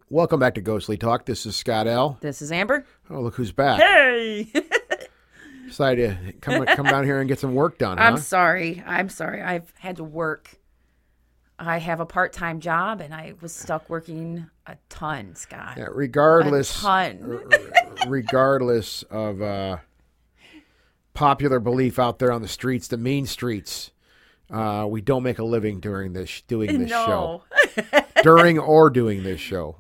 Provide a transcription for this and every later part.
Welcome back to Ghostly Talk. This is Scott L. This is Amber. Oh, look who's back. Hey! Decided to come down here and get some work done, huh? I'm sorry. I've had to work. I have a part-time job, and I was stuck working a ton, Scott. Yeah, regardless of popular belief out there on the streets, the mean streets, we don't make a living doing this show. Doing this show.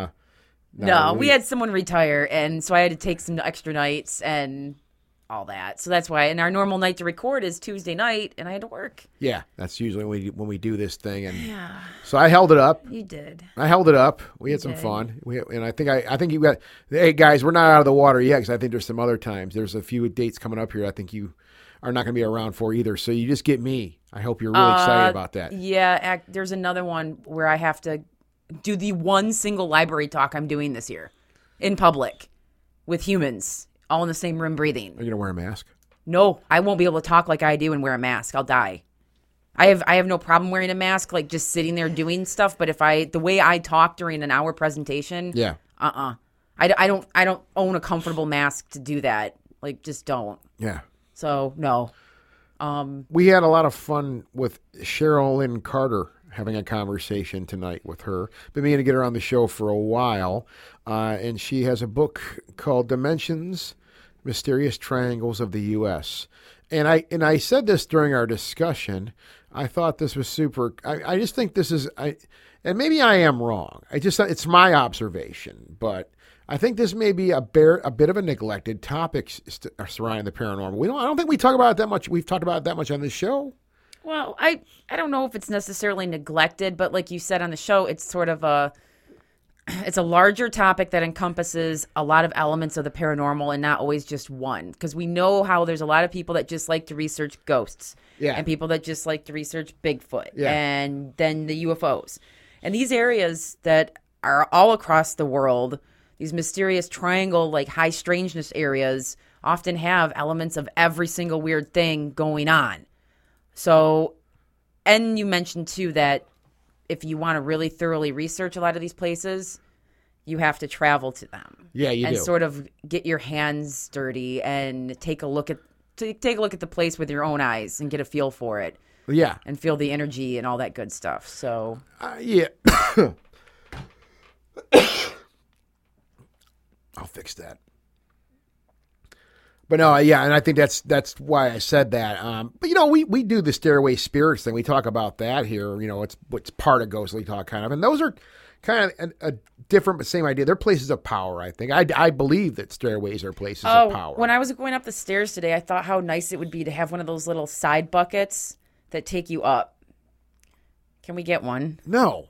No, we had someone retire, and so I had to take some extra nights and all that. So that's why. And our normal night to record is Tuesday night, and I had to work. Yeah, that's usually when we do this thing. And yeah. So I held it up. You did. I held it up. We had some fun. I think you got. Hey guys, we're not out of the water yet because I think there's some other times. There's a few dates coming up here. I think you are not going to be around for either. So you just get me. I hope you're really excited about that. Yeah, there's another one where I have to do the one single library talk I'm doing this year in public with humans all in the same room breathing. Are you going to wear a mask? No, I won't be able to talk like I do and wear a mask. I'll die. I have no problem wearing a mask, like just sitting there doing stuff. But the way I talk during an hour presentation, I don't own a comfortable mask to do that. Like, just don't. Yeah. So no. We had a lot of fun with Cheryl Lynn Carter, having a conversation tonight with her. Been meaning to get her on the show for a while. And she has a book called Dimensions, Mysterious Triangles of the U.S. And I said this during our discussion. I thought this was super. I just think this is, and maybe I am wrong. It's my observation, but I think this may be a bit of a neglected topic surrounding the paranormal. I don't think we talk about it that much. We've talked about it that much on this show. Well, I don't know if it's necessarily neglected, but like you said on the show, it's sort of it's a larger topic that encompasses a lot of elements of the paranormal and not always just one. Because we know how there's a lot of people that just like to research ghosts. Yeah. And people that just like to research Bigfoot. Yeah. And then the UFOs. And these areas that are all across the world, these mysterious triangle, like high strangeness areas, often have elements of every single weird thing going on. So, and you mentioned too that if you want to really thoroughly research a lot of these places, you have to travel to them. Yeah, you do. And sort of get your hands dirty and take a look at the place with your own eyes and get a feel for it. Yeah. And feel the energy and all that good stuff. So, yeah. I'll fix that. But no, yeah, and I think that's why I said that. But we do the Stairway Spirits thing. We talk about that here. It's part of Ghostly Talk kind of, and those are kind of a different but same idea. They're places of power. I think I believe that stairways are places of power. When I was going up the stairs today, I thought how nice it would be to have one of those little side buckets that take you up. Can we get one? No.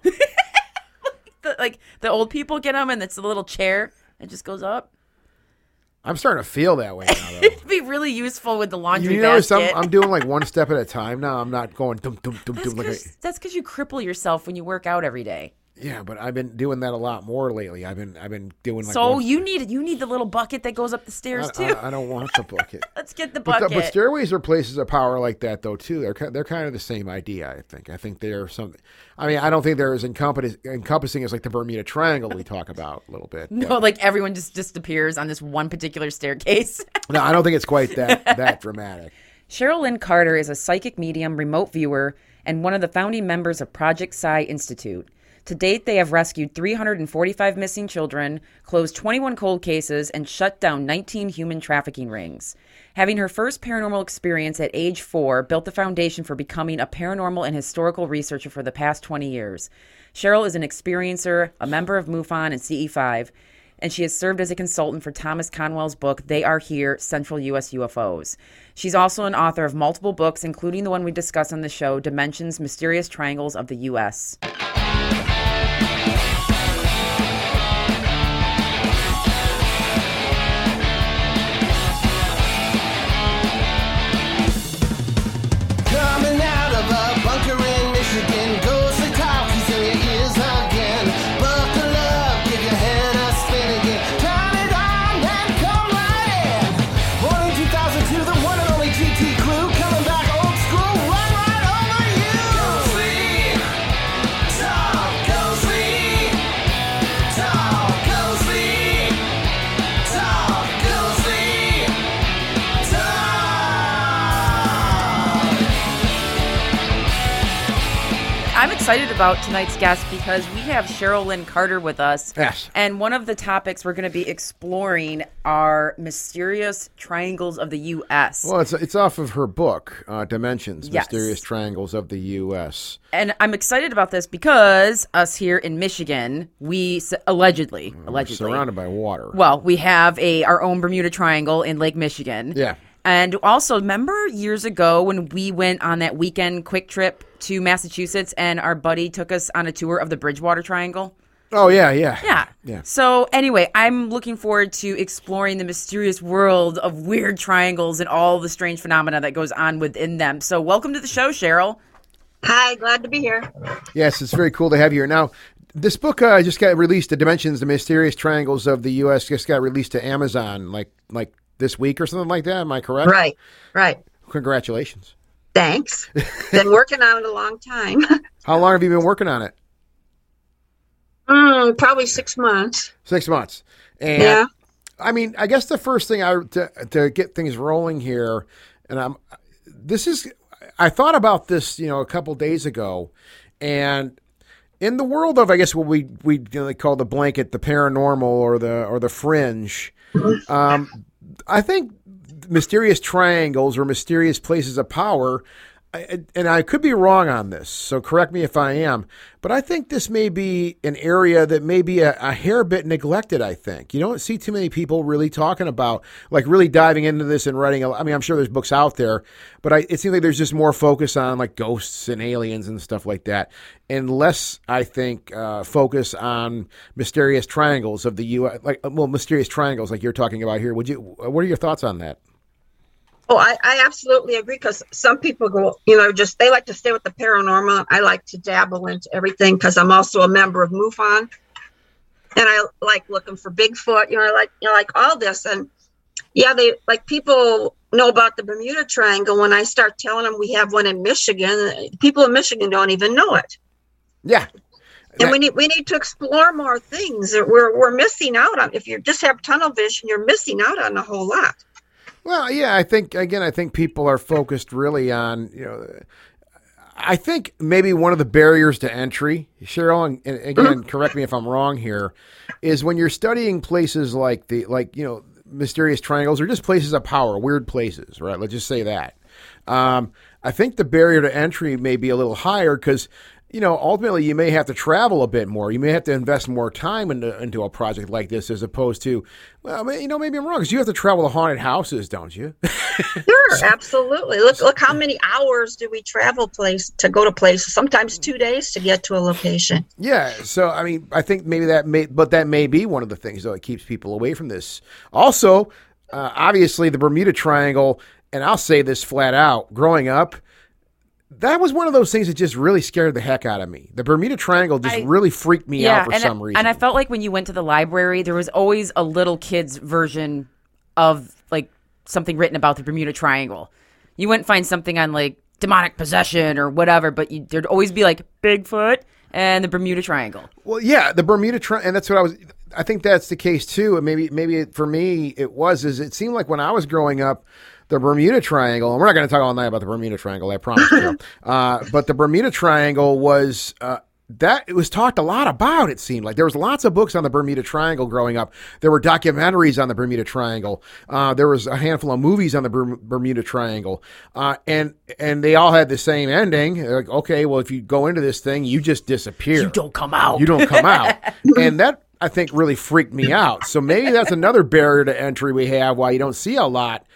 like the old people get them, and it's a little chair that just goes up. I'm starting to feel that way now, though. It'd be really useful with the laundry basket. Notice I'm doing like one step at a time now. I'm not going dum dum dum dum. That's because you cripple yourself when you work out every day. Yeah, but I've been doing that a lot more lately. I've been doing like. So you need the little bucket that goes up the stairs too. I don't want the bucket. Let's get the bucket. But stairways are places of power like that though too. They're kind of the same idea. I think. I think they are something. I mean, I don't think they're as encompassing as like the Bermuda Triangle we talk about a little bit. No, like everyone just disappears on this one particular staircase. No, I don't think it's quite that dramatic. Cheryl Lynn Carter is a psychic medium, remote viewer, and one of the founding members of Project Psi Institute. To date, they have rescued 345 missing children, closed 21 cold cases, and shut down 19 human trafficking rings. Having her first paranormal experience at age 4 built the foundation for becoming a paranormal and historical researcher for the past 20 years. Cheryl is an experiencer, a member of MUFON and CE5, and she has served as a consultant for Thomas Conwell's book, They Are Here, Central U.S. UFOs. She's also an author of multiple books, including the one we discussed on the show, Dimensions, Mysterious Triangles of the U.S. Talk. excited about tonight's guest because we have Cheryl Lynn Carter with us. Yes. And one of the topics we're going to be exploring are mysterious triangles of the U.S. Well, it's off of her book, Dimensions, Yes. Mysterious Triangles of the U.S. And I'm excited about this because us here in Michigan, we allegedly. Surrounded by water. Well, we have our own Bermuda Triangle in Lake Michigan. Yeah. And also, remember years ago when we went on that weekend quick trip to Massachusetts and our buddy took us on a tour of the Bridgewater Triangle? Oh, yeah. Yeah. So anyway, I'm looking forward to exploring the mysterious world of weird triangles and all the strange phenomena that goes on within them. So welcome to the show, Cheryl. Hi, glad to be here. Yes, it's very cool to have you here. Now, this book just got released, The Dimensions, the Mysterious Triangles of the U.S., just got released to Amazon like this week or something like that. Am I correct? Right. Congratulations. Thanks. Been working on it a long time. How long have you been working on it? Probably 6 months. 6 months. And Yeah. I mean, I guess the first thing to get things rolling here, and I thought about this, a couple days ago, and in the world of, I guess, what we call the blanket, the paranormal or the fringe, I think mysterious triangles or mysterious places of power, and I could be wrong on this, so correct me if I am, but I think this may be an area that may be a hair bit neglected, I think. You don't see too many people really talking about, like really diving into this and writing. I mean, I'm sure there's books out there, but it seems like there's just more focus on like ghosts and aliens and stuff like that, and less, I think, focus on mysterious triangles of the U.S., mysterious triangles like you're talking about here. What are your thoughts on that? Oh, I absolutely agree because some people go, they like to stay with the paranormal. I like to dabble into everything because I'm also a member of MUFON, and I like looking for Bigfoot. Like all this, and yeah, people know about the Bermuda Triangle. When I start telling them we have one in Michigan, people in Michigan don't even know it. Yeah. And we need to explore more things. We're missing out on. If you just have tunnel vision, you're missing out on a whole lot. Well, yeah, I think people are focused really on, I think maybe one of the barriers to entry, Cheryl, and again, correct me if I'm wrong here, is when you're studying places like mysterious triangles or just places of power, weird places, right? Let's just say that. I think the barrier to entry may be a little higher because, ultimately you may have to travel a bit more. You may have to invest more time into a project like this as opposed to, well, maybe I'm wrong because you have to travel to haunted houses, don't you? Sure, absolutely. Look how many hours do we travel to go to places, sometimes 2 days to get to a location. Yeah. So, I mean, I think maybe that may be one of the things that keeps people away from this. Also, obviously the Bermuda Triangle, and I'll say this flat out, growing up, that was one of those things that just really scared the heck out of me. The Bermuda Triangle just really freaked me out for some reason. And I felt like when you went to the library, there was always a little kid's version of like something written about the Bermuda Triangle. You wouldn't find something on like demonic possession or whatever, but there'd always be like Bigfoot and the Bermuda Triangle. Well, yeah, the Bermuda Triangle, and that's what I think that's the case too. And maybe for me it seemed like when I was growing up, the Bermuda Triangle, and we're not going to talk all night about the Bermuda Triangle, I promise you. But the Bermuda Triangle was it was talked a lot about. It seemed like there was lots of books on the Bermuda Triangle growing up. There were documentaries on the Bermuda Triangle. There was a handful of movies on the Bermuda Triangle, and they all had the same ending. Like, okay, well, if you go into this thing, you just disappear. You don't come out. And that, I think, really freaked me out. So maybe that's another barrier to entry we have why you don't see a lot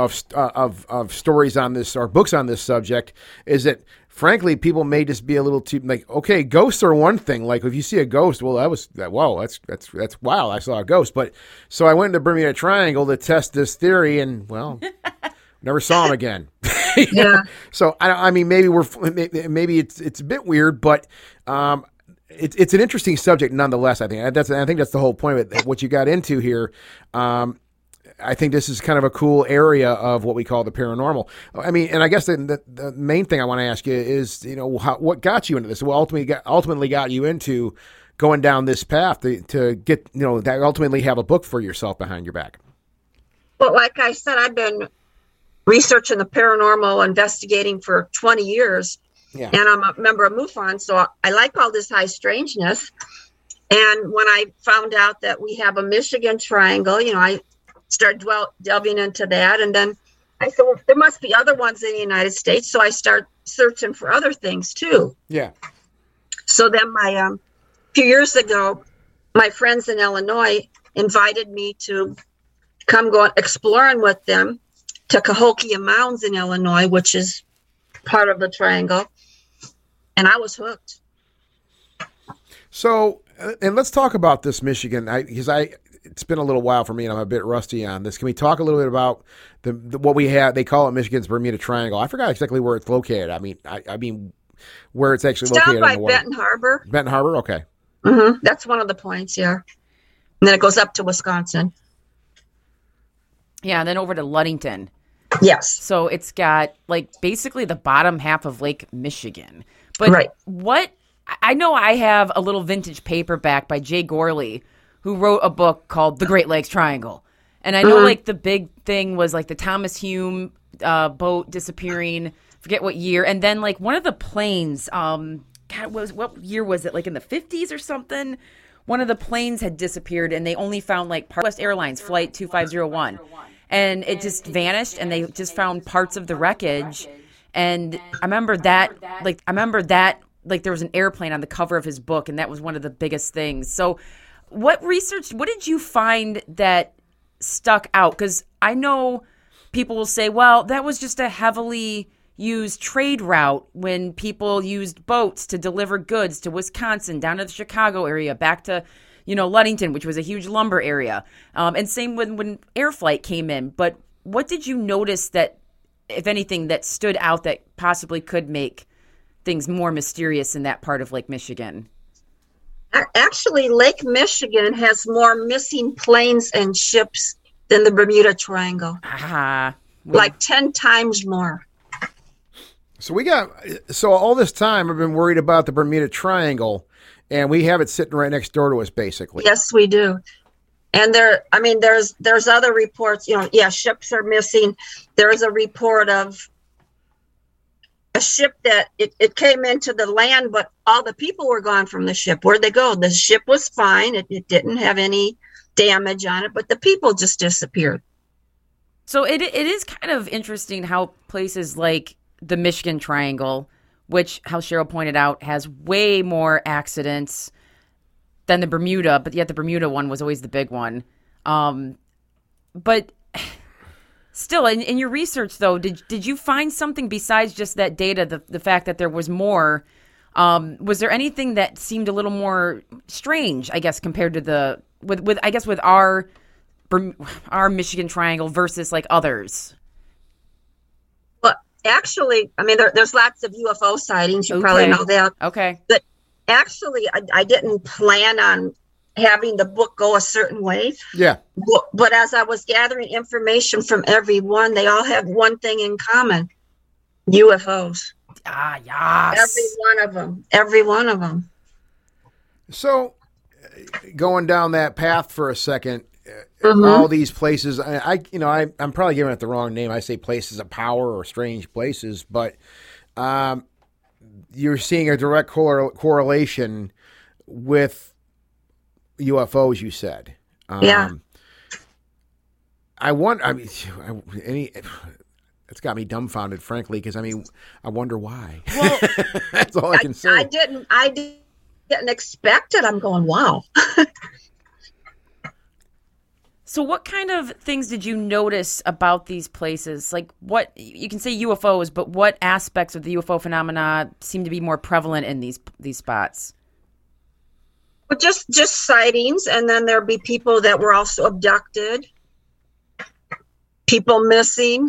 of stories on this or books on this subject, is that frankly people may just be a little too like, okay, ghosts are one thing. Like if you see a ghost, well, that's wild. I saw a ghost, but so I went to Bermuda Triangle to test this theory, and well, never saw him again. Yeah. So I mean, maybe it's a bit weird, but it's an interesting subject nonetheless. I think that's the whole point of it. What you got into here. I think this is kind of a cool area of what we call the paranormal. I mean, and I guess the main thing I want to ask you is, what got you into this? What ultimately got you into going down this path to get, that ultimately have a book for yourself behind your back? Well, like I said, I've been researching the paranormal, investigating for 20 years. Yeah. And I'm a member of MUFON, so I like all this high strangeness. And when I found out that we have a Michigan Triangle, I started delving into that. And then I said, well, there must be other ones in the United States. So I start searching for other things too. Yeah. So then a few years ago, my friends in Illinois invited me to come go exploring with them to Cahokia Mounds in Illinois, which is part of the triangle. And I was hooked. So, and let's talk about this Michigan, because it's been a little while for me, and I'm a bit rusty on this. Can we talk a little bit about what we have? They call it Michigan's Bermuda Triangle. I forgot exactly where it's located. I mean, where it's actually located. Down by Benton Harbor. Benton Harbor, okay. Mm-hmm. That's one of the points, yeah. And then it goes up to Wisconsin. Yeah, and then over to Ludington. Yes. So it's got basically the bottom half of Lake Michigan. But right. I know I have a little vintage paperback by Jay Gorley, who wrote a book called The Great Lakes Triangle. And I know the big thing was the Thomas Hume boat disappearing, forget what year. And then one of the planes, what year was it? In the 50s or something? One of the planes had disappeared and they only found West Airlines Flight 2501. And it just vanished and they just found parts of the wreckage. And I remember that, there was an airplane on the cover of his book, and that was one of the biggest things. So what did you find that stuck out? Because I know people will say, well, that was just a heavily used trade route when people used boats to deliver goods to Wisconsin, down to the Chicago area, back to, Ludington, which was a huge lumber area. And same when air flight came in. But what did you notice that, if anything, that stood out that possibly could make things more mysterious in that part of Lake Michigan? Actually, Lake Michigan has more missing planes and ships than the Bermuda Triangle. Ah, 10 times more. So all this time I've been worried about the Bermuda Triangle, and we have it sitting right next door to us, basically. Yes, we do. And there's other reports, ships are missing. There is a report of a ship that it came into the land, but all the people were gone from the ship. Where'd they go? The ship was fine. It didn't have any damage on it, but the people just disappeared. So it is kind of interesting how places like the Michigan Triangle, which, how Cheryl pointed out, has way more accidents than the Bermuda, but yet the Bermuda one was always the big one. But still, in your research, though, did you find something besides just that data, the fact that there was more? Was there anything that seemed a little more strange, I guess, compared to with our Michigan Triangle versus others? Well, actually, there's lots of UFO sightings. You probably know that. Okay. But actually, I didn't plan on having the book go a certain way. Yeah. But as I was gathering information from everyone, they all have one thing in common: UFOs. Ah, yes. Every one of them. So, going down that path for a second, all these places, I'm probably giving it the wrong name. I say places of power or strange places, but you're seeing a direct correlation with UFOs, you said. Yeah. It's got me dumbfounded, frankly, because I wonder why. Well, that's all I can say. I didn't expect it. I'm going, wow. So what kind of things did you notice about these places? What, you can say UFOs, but what aspects of the UFO phenomena seem to be more prevalent in these spots? Well, just sightings, and then there'll be people that were also abducted, people missing.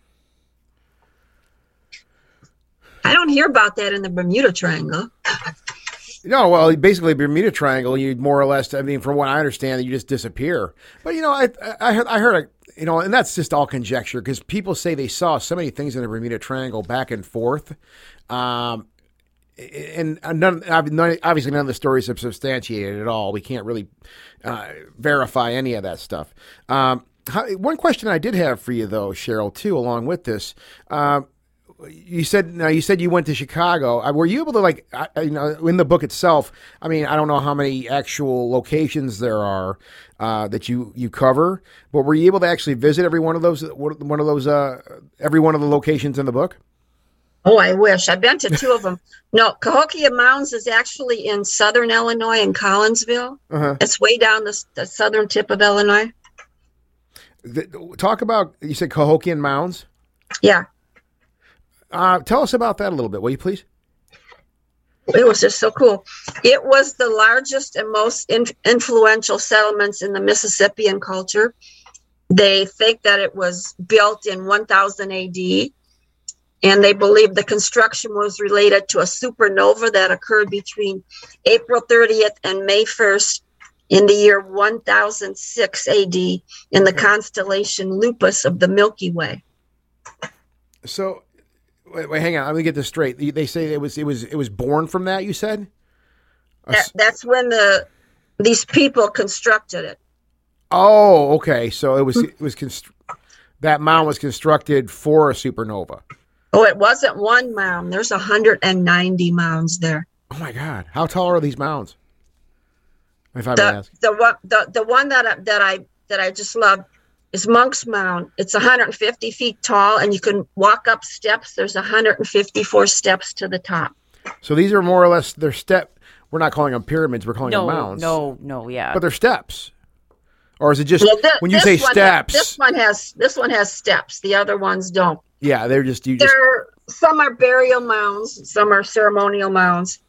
I don't hear about that in the Bermuda Triangle. No, well, basically Bermuda Triangle, you more or less, from what I understand, you just disappear. But, I heard, and that's just all conjecture, because people say they saw so many things in the Bermuda Triangle back and forth. And obviously none of the stories have substantiated at all. We can't really verify any of that stuff. One question I did have for you, though, Cheryl, too, along with this, you said you went to Chicago. Were you able to in the book itself? I mean, I don't know how many actual locations there are that you cover, but were you able to actually visit every one of those every one of the locations in the book? Oh, I wish. I've been to two of them. No, Cahokia Mounds is actually in southern Illinois in Collinsville. It's way down the southern tip of Illinois. Talk about, you said Cahokia Mounds? Yeah. Tell us about that a little bit, will you please? It was just so cool. It was the largest and most influential settlements in the Mississippian culture. They think that it was built in 1000 AD. And they believe the construction was related to a supernova that occurred between April 30th and May 1st in the year 1006 AD in the constellation Lupus of the Milky Way. So, wait, hang on. Let me get this straight. They say it was born from that. You said that's when these people constructed it. Oh, okay. So that mound was constructed for a supernova. Oh, it wasn't one mound. There's 190 mounds there. Oh my God! How tall are these mounds? If I may ask. The one that I just love is Monk's Mound. It's 150 feet tall, and you can walk up steps. There's 154 steps to the top. So these are more or less their step. We're not calling them pyramids. We're calling them mounds. No, yeah. But they're steps. Or is it just when you say steps? This one has steps. The other ones don't. Yeah, they're just some are burial mounds, some are ceremonial mounds.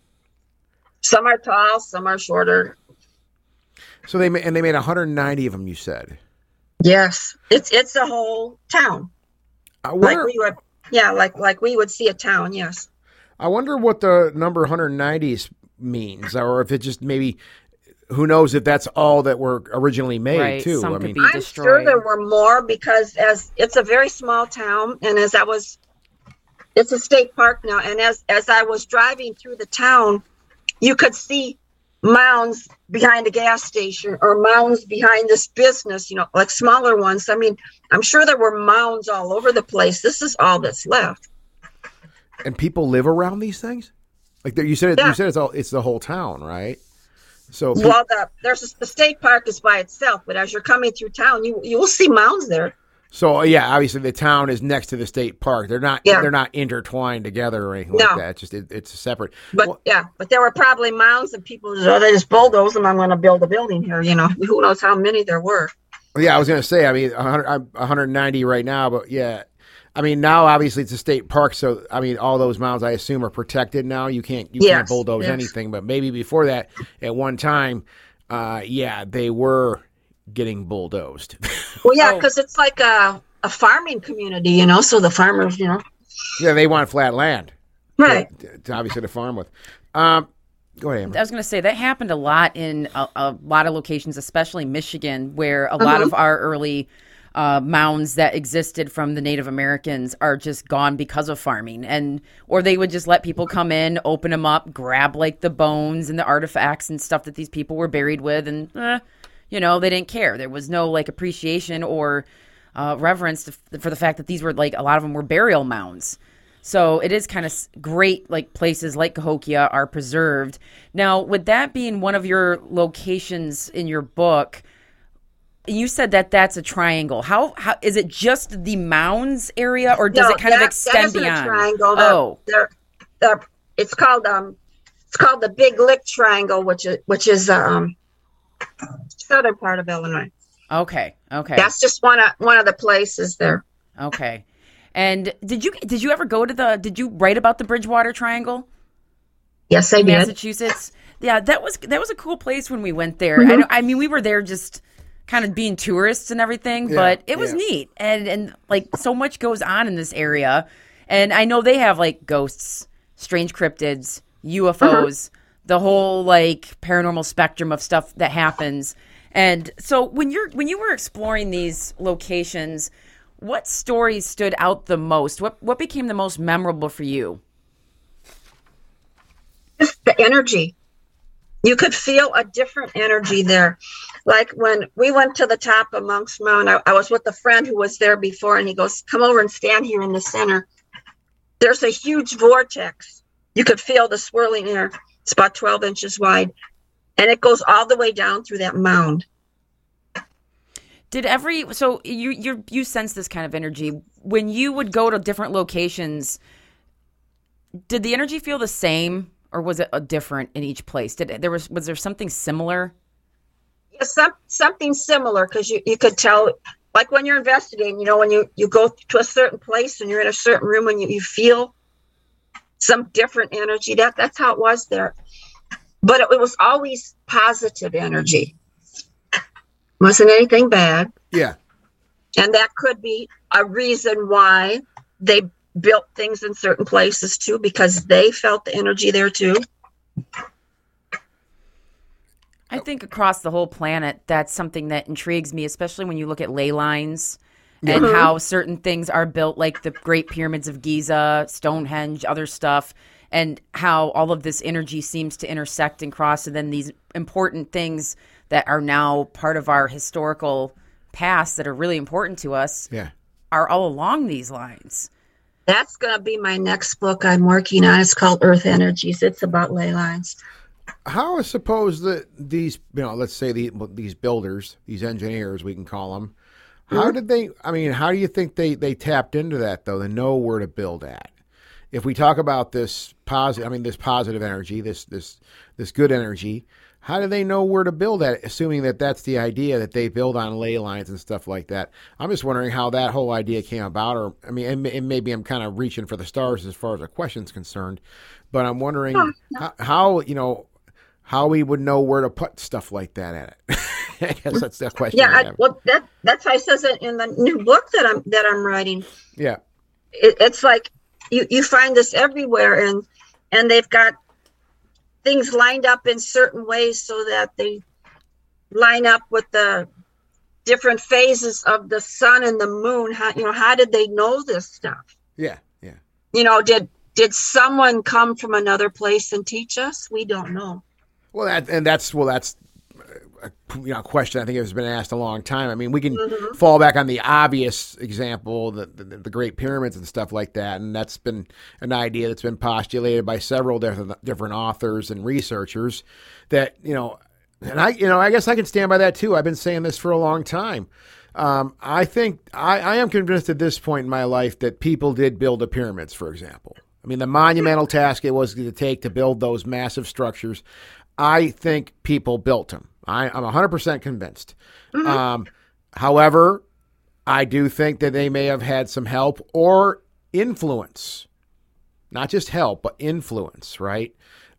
Some are tall, some are shorter. So they made 190 of them. You said. Yes, it's a whole town. Like we would see a town. Yes. I wonder what the number 190 means, or if it just maybe. Who knows if that's all that were originally made, right, too. Some could be I'm destroyed. sure there were more because as it's a very small town, and it's a state park now. And as I was driving through the town, you could see mounds behind a gas station or mounds behind this business, like smaller ones. I mean, I'm sure there were mounds all over the place. This is all that's left. And people live around these things? Like you said, Yeah. It's the whole town, right? So the state park is by itself, but as you're coming through town, you will see mounds there. So yeah, obviously the town is next to the state park. They're not intertwined together or anything like that. It's just it's separate. But but there were probably mounds and people they just bulldoze them. I'm going to build a building here. Who knows how many there were. Yeah, I was going to say. I mean, 190 right now, but yeah. I mean, now obviously it's a state park, so I mean, all those mounds I assume are protected now. You can't bulldoze anything, but maybe before that, at one time, they were getting bulldozed. Well, yeah, because it's like a farming community, so the farmers, Yeah, they want flat land, right? To obviously to farm with. Go ahead, Amber. I was going to say that happened a lot in a lot of locations, especially Michigan, where a lot of our early mounds that existed from the Native Americans are just gone because of farming, or they would just let people come in, open them up, grab like the bones and the artifacts and stuff that these people were buried with, and they didn't care. There was no like appreciation or reverence for the fact that these were like a lot of them were burial mounds. So it is kind of great, like places like Cahokia are preserved. Now, with that being one of your locations in your book. You said that that's a triangle. How is it just the mounds area, or does it kind of extend beyond? A triangle. It's called the Big Lick Triangle, which is southern part of Illinois. Okay. That's just one of the places there. Okay. And did you ever go to did you write about the Bridgewater Triangle? Yes, I did. Massachusetts. Yeah, that was a cool place when we went there. Mm-hmm. I mean, we were there just kind of being tourists and everything, but it was neat. And like so much goes on in this area. And I know they have like ghosts, strange cryptids, UFOs, the whole like paranormal spectrum of stuff that happens. And so when you were exploring these locations, what stories stood out the most? What became the most memorable for you? Just the energy. You could feel a different energy there. Like when we went to the top of Monk's Mound, I was with a friend who was there before, and he goes, "Come over and stand here in the center." there's a huge vortex. You could feel the swirling air. It's about 12 inches wide, and it goes all the way down through that mound. So you sense this kind of energy when you would go to different locations? Did the energy feel the same, or was it different in each place? Was there something similar? Yeah, something similar, because you could tell, like when you're investigating, when you go to a certain place and you're in a certain room and you feel some different energy. That's how it was there. But it was always positive energy. Wasn't anything bad. Yeah. And that could be a reason why they built things in certain places too, because they felt the energy there too. I think across the whole planet, that's something that intrigues me, especially when you look at ley lines and how certain things are built, like the Great Pyramids of Giza, Stonehenge, other stuff, and how all of this energy seems to intersect and cross, and then these important things that are now part of our historical past that are really important to us are all along these lines. That's going to be my next book I'm working on. It's called Earth Energies. It's about ley lines. How is suppose that these, let's say these builders, these engineers, we can call them, how did they, how do you think they tapped into that, though, to know where to build at? If we talk about this this positive energy, this good energy, how do they know where to build at, assuming that that's the idea, that they build on ley lines and stuff like that? I'm just wondering how that whole idea came about, or, and maybe I'm kind of reaching for the stars as far as the question's concerned, but I'm wondering how we would know where to put stuff like that at it. I guess that's the question. Yeah, that's why it says it in the new book that I'm writing. Yeah, it's like you find this everywhere, and they've got things lined up in certain ways so that they line up with the different phases of the sun and the moon. How did they know this stuff? Yeah. Did someone come from another place and teach us? We don't know. Well, that's a question I think has been asked a long time. We can fall back on the obvious example, the Great Pyramids and stuff like that, and that's been an idea that's been postulated by several different authors and researchers. That and I guess I can stand by that too. I've been saying this for a long time. I think I am convinced at this point in my life that people did build the pyramids, for example. The monumental task it was to take to build those massive structures. I think people built them. I'm 100% convinced. However, I do think that they may have had some help or influence, not just help, but influence, right?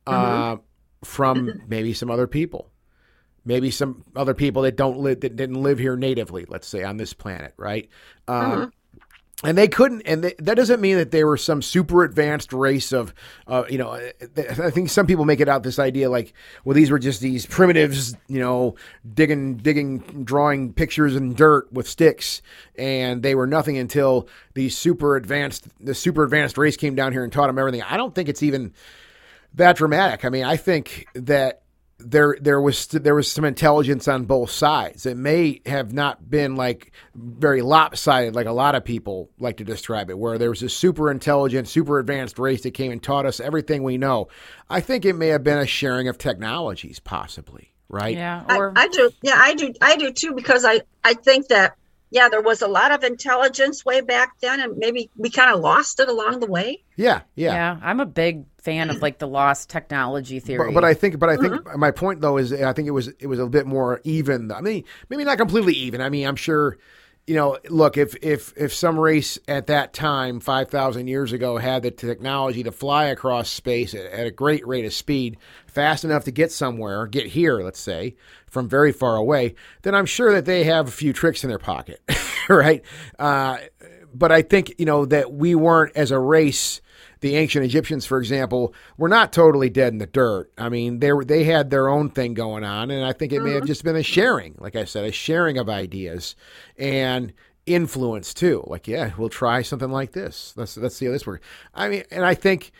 From maybe some other people, maybe some other people that didn't live here natively, let's say, on this planet, right? And they couldn't, and that doesn't mean that they were some super advanced race of, I think some people make it out this idea like, well, these were just these primitives, digging, drawing pictures in dirt with sticks, and they were nothing until the super advanced race came down here and taught them everything. I don't think it's even that dramatic. I think that there was some intelligence on both sides. It may have not been like very lopsided, like a lot of people like to describe it, where there was a super intelligent, super advanced race that came and taught us everything we know. I think it may have been a sharing of technologies, possibly, right? Yeah, I do. Yeah, I do too, because I think that, there was a lot of intelligence way back then, and maybe we kind of lost it along the way. Yeah, I'm a big fan of like the lost technology theory. But I think my point though is I think it was a bit more even. Maybe not completely even. I'm sure, look, if some race at that time 5,000 years ago had the technology to fly across space at a great rate of speed, fast enough to get somewhere, get here, let's say, from very far away, then I'm sure that they have a few tricks in their pocket, right? But I think, that we weren't, as a race, the ancient Egyptians, for example, were not totally dead in the dirt. They had their own thing going on, and I think it may have just been a sharing, like I said, a sharing of ideas and influence too. Like, we'll try something like this. Let's see how this works. And I think,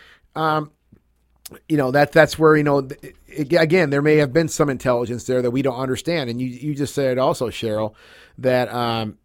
that's where, again, there may have been some intelligence there that we don't understand. And you just said also, Cheryl, that,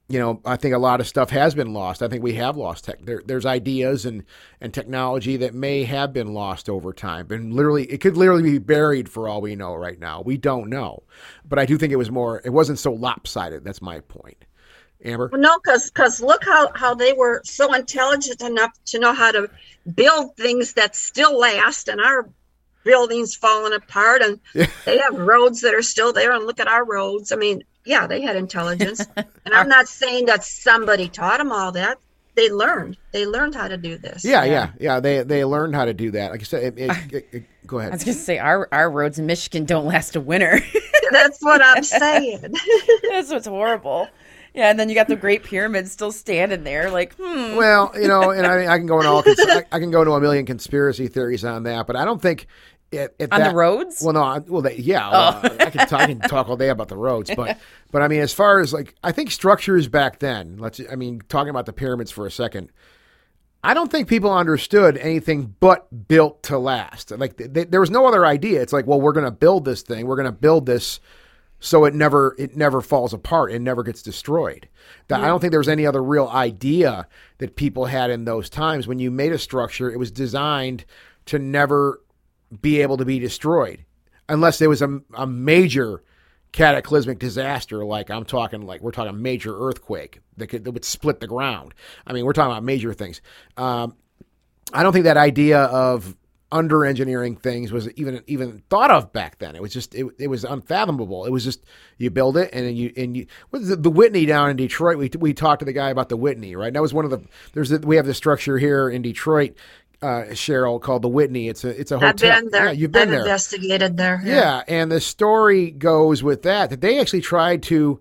I think a lot of stuff has been lost. I think we have lost tech. There's ideas and technology that may have been lost over time. And it could literally be buried for all we know right now. We don't know. But I do think it wasn't so lopsided. That's my point. Amber? Well, no, because look how they were so intelligent enough to know how to build things that still last, and our buildings falling apart, and they have roads that are still there, and look at our roads. I mean, yeah, they had intelligence. And I'm not saying that somebody taught them all that. They learned how to do this. Yeah. They learned how to do that. Like I said, go ahead. I was going to say, our roads in Michigan don't last a winter. That's what I'm saying. That's what's horrible. Yeah, and then you got the Great Pyramid still standing there, like, Well, and I can go into a million conspiracy theories on that, but I don't think the roads. Well, no, I can talk all day about the roads, but I mean, as far as I think structures back then. Talking about the pyramids for a second. I don't think people understood anything but built to last. There was no other idea. It's like, well, we're going to build this thing. We're going to build this so it never falls apart and never gets destroyed. I don't think there was any other real idea that people had in those times. When you made a structure, it was designed to never be able to be destroyed unless there was a major cataclysmic disaster. We're talking major earthquake that would split the ground. I mean, we're talking about major things. I don't think that idea of under engineering things was even thought of back then. It was just it was unfathomable. It was just you build it and then the Whitney down in Detroit. We talked to the guy about the Whitney, right? That was one of the we have this structure here in Detroit, Cheryl, called the Whitney. It's a hotel. I've been there. Yeah, you've been there. Investigated there. Yeah, and the story goes with that they actually tried to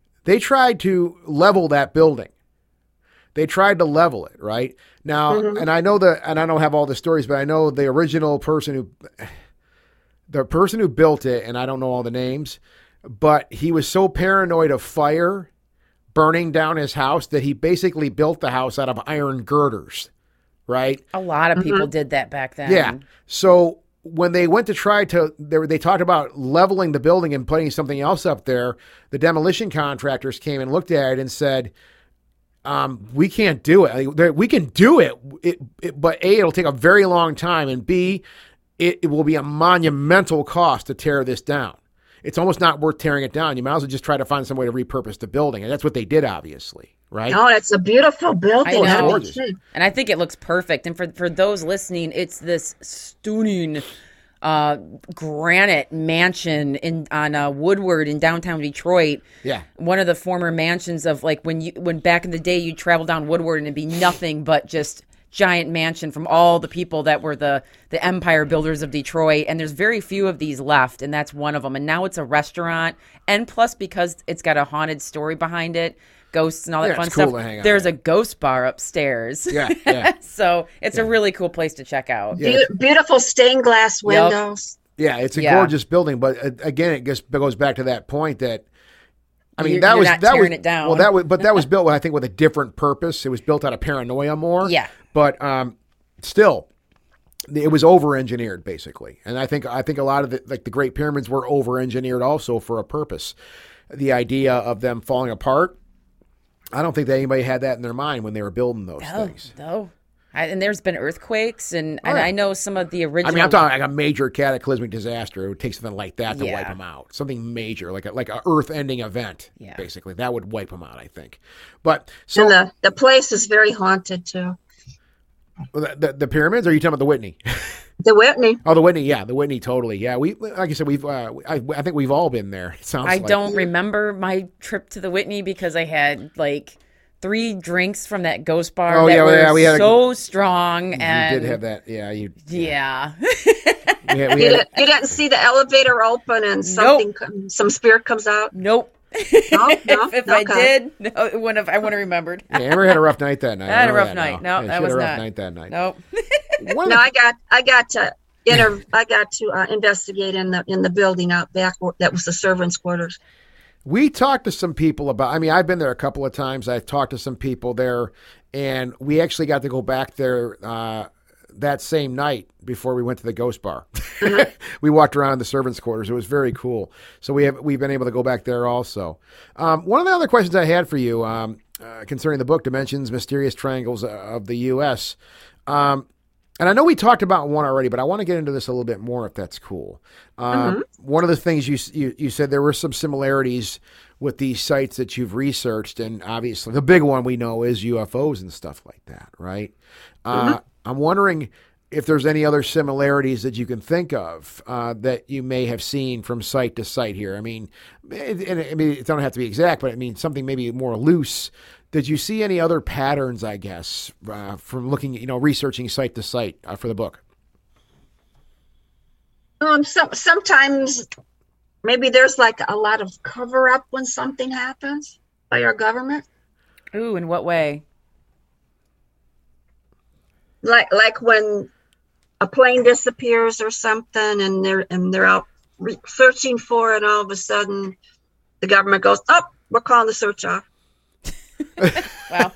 level that building. They tried to level it, right? Now, and I don't have all the stories, but I know the original person who built it, and I don't know all the names, but he was so paranoid of fire burning down his house that he basically built the house out of iron girders, right? A lot of people did that back then. Yeah. So when they went to they talked about leveling the building and putting something else up there, the demolition contractors came and looked at it and said, we can't do it. We can do it, but A, it'll take a very long time, and B, it will be a monumental cost to tear this down. It's almost not worth tearing it down. You might as well just try to find some way to repurpose the building, and that's what they did, obviously, right? No, it's a beautiful building. I know. It's gorgeous. And I think it looks perfect. And for those listening, it's this stunning granite mansion on Woodward in downtown Detroit. Yeah, one of the former mansions of when back in the day you travel down Woodward and it'd be nothing but just giant mansion from all the people that were the empire builders of Detroit. And there's very few of these left, and that's one of them. And now it's a restaurant, and plus because it's got a haunted story behind it, ghosts and all that fun stuff. There's a ghost bar upstairs. Yeah. So it's a really cool place to check out. Yeah. Beautiful stained glass windows. Yeah, it's a gorgeous building, but again, it just goes back to that point that you're not tearing it down. Well, that was built, I think, with a different purpose. It was built out of paranoia more. Yeah, but still, it was over-engineered basically, and I think a lot of the Great Pyramids were over-engineered also for a purpose. The idea of them falling apart. I don't think that anybody had that in their mind when they were building those things. No. And there's been earthquakes, and I know some of the original. I'm talking like a major cataclysmic disaster. It would take something like that to wipe them out. Something major, like a earth-ending event, basically. That would wipe them out, I think. But so and the place is very haunted, too. The pyramids, or are you talking about the Whitney? The Whitney. Oh, the Whitney, yeah. The Whitney, totally. Yeah, like I said, I think we've all been there. It sounds I don't remember my trip to the Whitney because I had 3 drinks from that ghost bar we had so strong. And you did have that, yeah. You didn't see the elevator open and some spirit comes out? Nope. No, if I did, I wouldn't have remembered. Yeah, Amber had a rough night that night. I had a rough night. No, that was not. Rough night that night. Nope. I got to investigate in the building out back. That was the servants' quarters. We talked to some people about, I've been there a couple of times. I've talked to some people there, and we actually got to go back there that same night before we went to the Ghost Bar. Mm-hmm. We walked around the servants' quarters. It was very cool. So we've been able to go back there also. One of the other questions I had for you concerning the book, Dimensions, Mysterious Triangles of the U.S., and I know we talked about one already, but I want to get into this a little bit more if that's cool. One of the things you said, there were some similarities with these sites that you've researched, and obviously the big one we know is UFOs and stuff like that, right? I'm wondering if there's any other similarities that you can think of that you may have seen from site to site here. I mean, it don't have to be exact, but I mean something maybe more loose. Did you see any other patterns, I guess, from looking, researching site to site for the book? Sometimes maybe there's like a lot of cover up when something happens by our government. Ooh, in what way? Like when a plane disappears or something, and they're out searching for it, and all of a sudden the government goes, "Oh, we're calling the search off." Wow.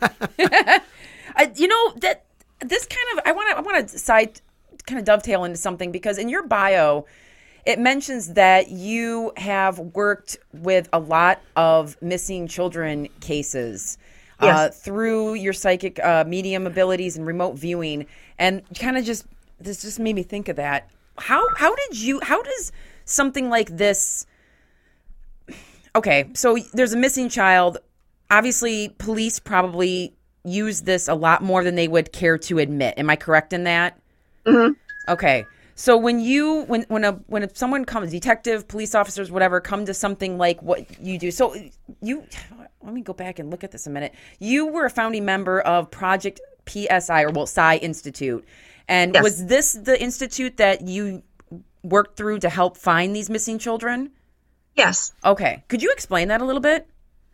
That this kind of I want to side kind of dovetail into something, because in your bio it mentions that you have worked with a lot of missing children cases. Yes. Through your psychic medium abilities and remote viewing, and this just made me think of that. How does something like this? Okay, so there's a missing child. Obviously, police probably use this a lot more than they would care to admit. Am I correct in that? Mm-hmm. Okay. So when someone comes, detective, police officers, whatever, come to something like what you do. So let me go back and look at this a minute. You were a founding member of Project PSI, or Psi Institute. And yes. Was this the institute that you worked through to help find these missing children? Yes. Okay. Could you explain that a little bit?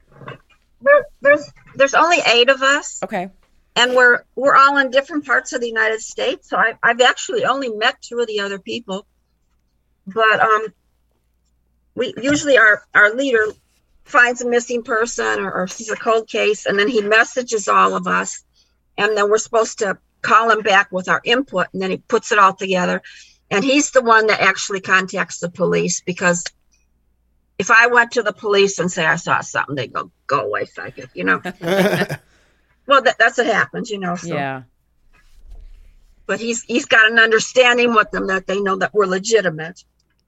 There's only 8 of us. Okay. And we're all in different parts of the United States. So I've actually only met 2 of the other people. But we usually our leader finds a missing person or sees a cold case, and then he messages all of us, and then we're supposed to call him back with our input, and then he puts it all together. And he's the one that actually contacts the police, because if I went to the police and say I saw something, they go away, psychic, Well, that's what happens, So. Yeah. But he's got an understanding with them that they know that we're legitimate.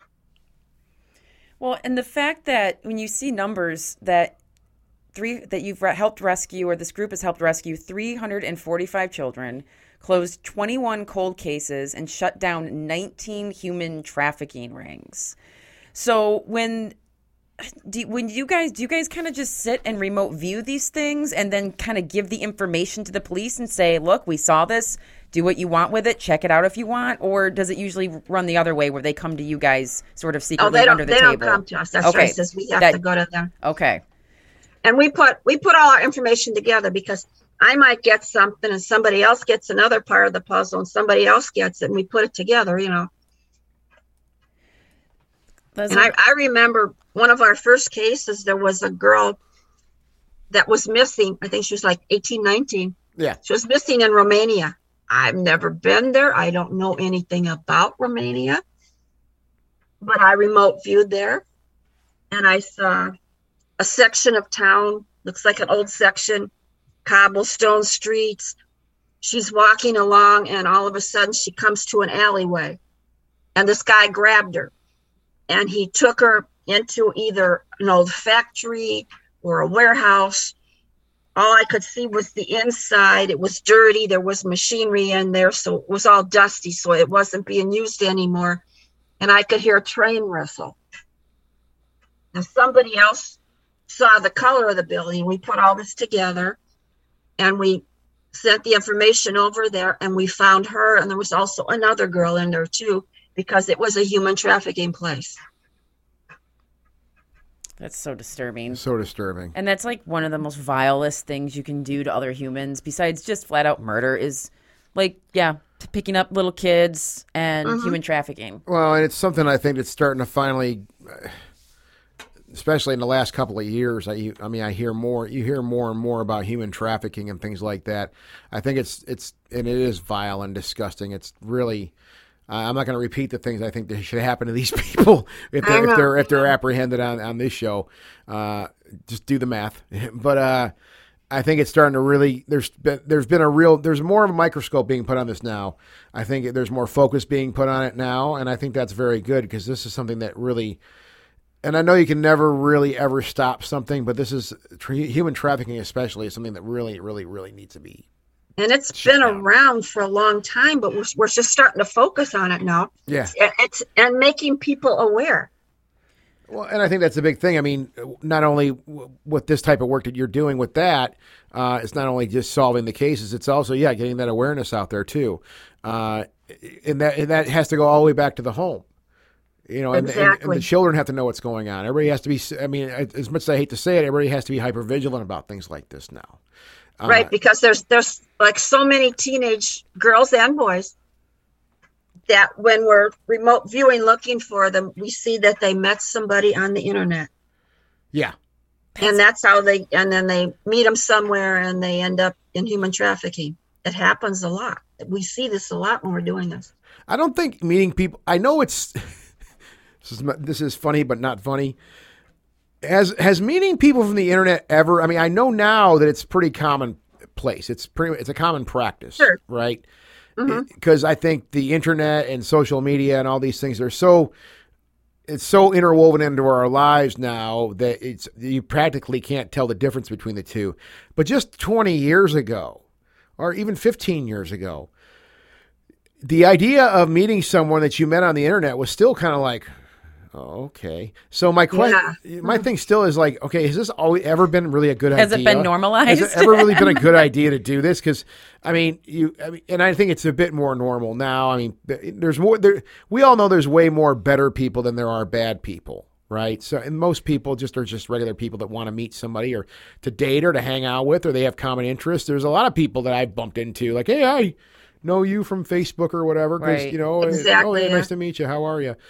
Well, and the fact that when you see numbers that you've helped rescue, or this group has helped rescue 345 children, closed 21 cold cases, and shut down 19 human trafficking rings. So do you guys kind of just sit and remote view these things and then kind of give the information to the police and say, look, we saw this, do what you want with it, check it out if you want? Or does it usually run the other way where they come to you guys sort of secretly under the table? They don't come to us. That's right. Says we have to go to them. Okay. And we put all our information together, because I might get something and somebody else gets another part of the puzzle and somebody else gets it, and we put it together, And I remember one of our first cases, there was a girl that was missing. I think she was like 18, 19. Yeah. She was missing in Romania. I've never been there. I don't know anything about Romania, but I remote viewed there, and I saw a section of town, looks like an old section, cobblestone streets. She's walking along, and all of a sudden she comes to an alleyway, and this guy grabbed her, and he took her into either an old factory or a warehouse. All I could see was the inside. It was dirty. There was machinery in there, so it was all dusty, so it wasn't being used anymore. And I could hear a train whistle. Now, somebody else saw the color of the building. We put all this together, and we sent the information over there, and we found her. And there was also another girl in there, too, because it was a human trafficking place. That's so disturbing. So disturbing. And that's like one of the most vilest things you can do to other humans, besides just flat out murder, is picking up little kids and human trafficking. Well, and it's something I think that's starting to finally especially in the last couple of years, I hear more. You hear more and more about human trafficking and things like that. I think it is vile and disgusting. It's really. I'm not going to repeat the things I think that should happen to these people if they're apprehended on this show. Just do the math. But I think it's starting to really. There's more of a microscope being put on this now. I think there's more focus being put on it now, and I think that's very good because this is something that really. And I know you can never really ever stop something, but this is human trafficking, especially, is something that really, really, really needs to be. And it's been around for a long time, but we're just starting to focus on it now. Yeah, and making people aware. Well, and I think that's a big thing. I mean, not only with this type of work that you're doing with that, it's not only just solving the cases, it's also getting that awareness out there too, and that has to go all the way back to the home. Exactly. And the children have to know what's going on. Everybody has to be. I mean, as much as I hate to say it, everybody has to be hyper vigilant about things like this now. Right, because there's like so many teenage girls and boys that when we're remote viewing looking for them, we see that they met somebody on the internet. Yeah. And that's how and then they meet them somewhere and they end up in human trafficking. It happens a lot. We see this a lot when we're doing this. I don't think meeting people, I know it's, this is funny, but not funny. Has meeting people from the internet ever? I mean, I know now that it's pretty commonplace. It's a common practice, sure. Right? Because I think the internet and social media and all these things it's so interwoven into our lives now that you practically can't tell the difference between the two. But just 20 years ago, or even 15 years ago, the idea of meeting someone that you met on the internet was still kind of like. Oh, okay. So my thing still is like, okay, has this always ever been really a good idea? Has it been normalized? Has it ever really been a good idea to do this? Because and I think it's a bit more normal now. I mean, there's more there. We all know there's way more better people than there are bad people, right? So, and most people are just regular people that want to meet somebody or to date or to hang out with, or they have common interests. There's a lot of people that I've bumped into, like, hey, I know you from Facebook or whatever, because exactly. Nice to meet you. How are you?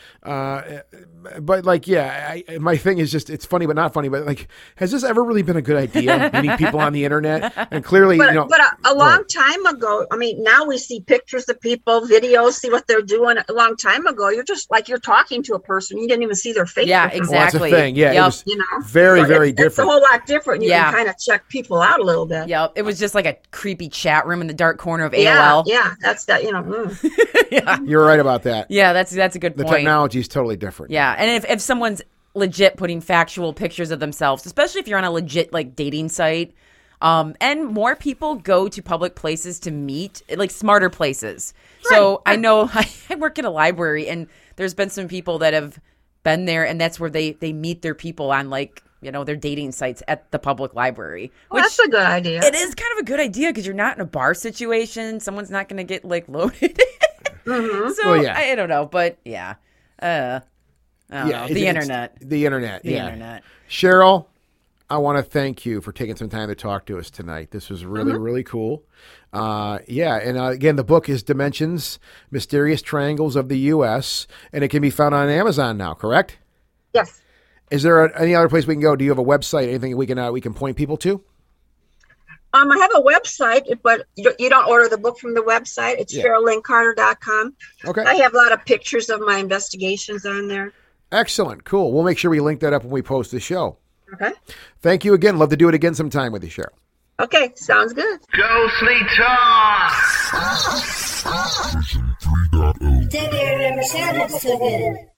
But like, my thing is just, it's funny but not funny. But like, has this ever really been a good idea? Meeting people on the internet, and clearly, but a long time ago. I mean, now we see pictures of people, videos, see what they're doing. A long time ago, you're just like you're talking to a person. You didn't even see their face. Yeah, before. exactly. Well, that's the thing. Yeah, yep. It was very, very different. It's a whole lot different. You can kind of check people out a little bit. Yep. It was just like a creepy chat room in the dark corner of AOL. Yeah, that's that. Yeah, you're right about that. Yeah, that's a good point. The technology is totally different. Yeah, and if someone's legit putting factual pictures of themselves, especially if you're on a legit like dating site, and more people go to public places to meet, like smarter places. Right. So I know I work at a library, and there's been some people that have been there, and that's where they meet their people on like. Their dating sites at the public library. Well, that's a good idea. It is kind of a good idea because you're not in a bar situation. Someone's not going to get like loaded. So I don't know, but yeah. The internet. The internet. Cheryl, I want to thank you for taking some time to talk to us tonight. This was really, really cool. And again, the book is Dimensions, Mysterious Triangles of the U.S., and it can be found on Amazon now, correct? Yes. Is there any other place we can go? Do you have a website? Anything we can point people to? I have a website, but you don't order the book from the website. It's CherylLynnCarter.com. Okay. I have a lot of pictures of my investigations on there. Excellent. Cool. We'll make sure we link that up when we post the show. Okay. Thank you again. Love to do it again sometime with you, Cheryl. Okay. Sounds good. Ghostly Talk! Version 3.0. Never sounded so good.